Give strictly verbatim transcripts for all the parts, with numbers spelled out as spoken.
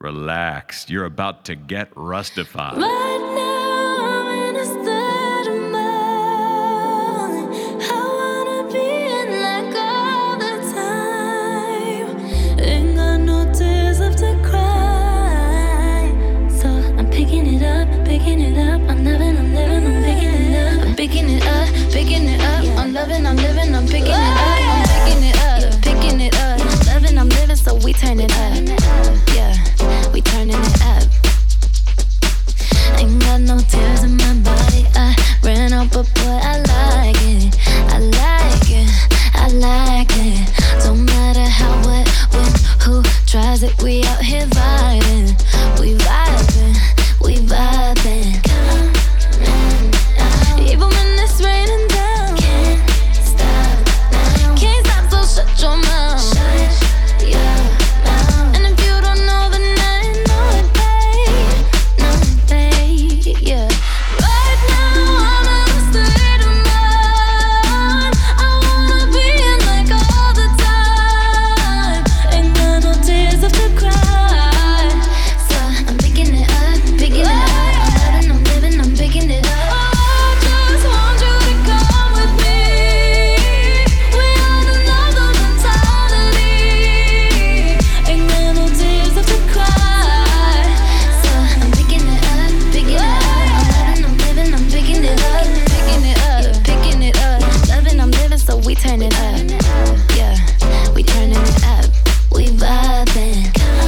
Relax. You're about to get rustified. Right now I'm in a state of mind. I wanna be in like all the time. Ain't got no tears left to cry. So I'm picking it up, picking it up. I'm loving, I'm living, I'm picking it up. I'm picking it up, picking it up. I'm loving, I'm living, I'm picking it up. I'm picking it up, picking it up. I'm loving, I'm living, so we turn it up. Yeah, we turning it up. Ain't got no tears in my body. I ran out, but boy, I like it. I like it. I like it. Don't matter how, what, when, who tries it. We out here vibing. We vibing. We vibing. Even when it's raining down, can't stop now. Can't stop, so shut your mouth. Shut your mouth. And if you don't know, then I know it, babe. Know it, babe. Yeah. Right now I'm in a state of mind. I wanna be in like all the time. Ain't got no tears left to cry. So I'm picking it up, picking it up. I'm loving, I'm living, I'm picking it up. Oh, I just want you to come with me. We on another mentality. Ain't got no tears left to cry. So I'm picking it up, picking it up. I'm loving, I'm living, I'm picking it up, picking it up, picking it up. Loving, I'm living, so we turn it up. Yeah, we turning it up. We vibing.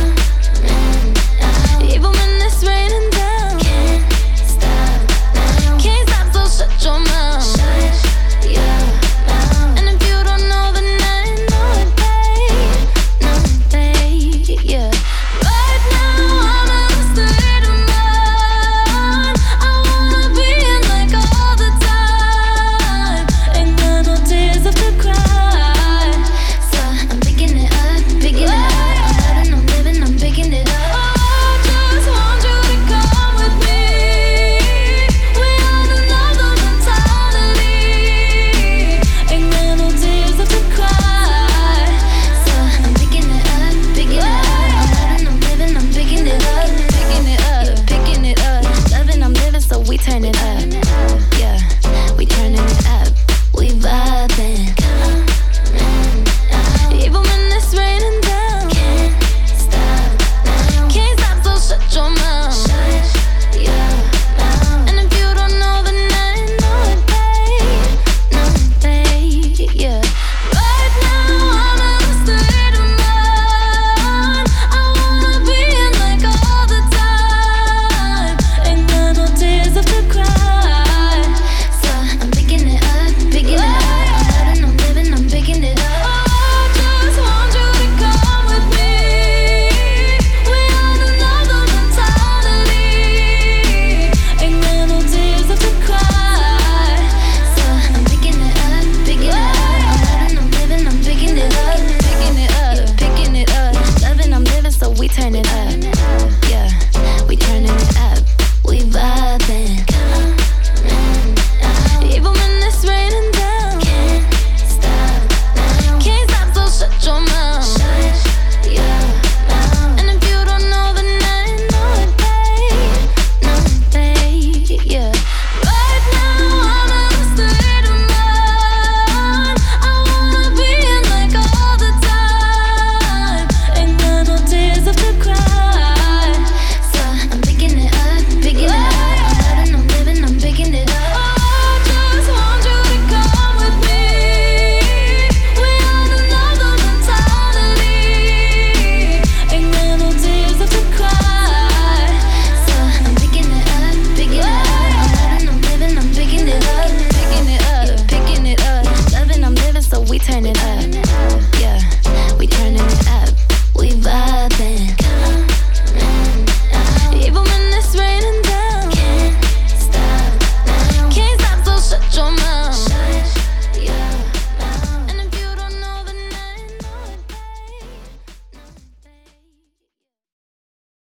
Even when it's raining down, can't stop now. Can't stop, so shut your mouth. Shut your mouth. And if you don't know, then I know it, babe. Know it, babe. Yeah. Right now I'm in a state of mind. I wanna be in like all the time. Ain't got no tears left to cry. So I'm picking it up, picking it up. I'm loving, I'm living, I'm picking it up. Oh, I just want you to come with me. We on another mentality. Ain't got no tears left to cry. So I'm picking it up, picking it up. I'm loving, I'm living, I'm picking it up, picking it up, picking it up. Loving, I'm living, so we turn it up. Yeah, we turning it up. We vibing. Even when it's raining down, can't stop now. Can't stop, so shut your mouth. Shut your mouth. And if you don't know, then I know it, babe. Know it, babe. Yeah. Right now I'm in a state of mind. I wanna be in like all the time. Ain't got no tears left to cry. So I'm picking it up, picking it up. I'm loving, I'm living, I'm picking it up. Oh, I just want you to come with me. We on another mentality. Ain't got no tears left to cry. So I'm picking it up, picking it up. I'm loving, I'm living, I'm picking it up, picking it up, picking it up. Loving, I'm living, so we turn it up. Yeah, we turning it up. We vibing. Even when it's raining down, can't stop now. Can't stop, so shut your mouth. Shut your mouth. And if you don't know, then I know it, babe. Know it, babe. Yeah. Right now I'm in a state of mind. I wanna be in like all the time. Ain't got no tears left to cry. So I'm picking it up, picking it up. I'm loving, I'm living, I'm picking it up. Oh, I just want you to come with me. We on another mentality. Ain't got no tears left to cry. So I'm picking it up, picking it up. I'm loving, I'm living, I'm picking it up, picking it up, picking it up. Loving, I'm living, so we turn it up.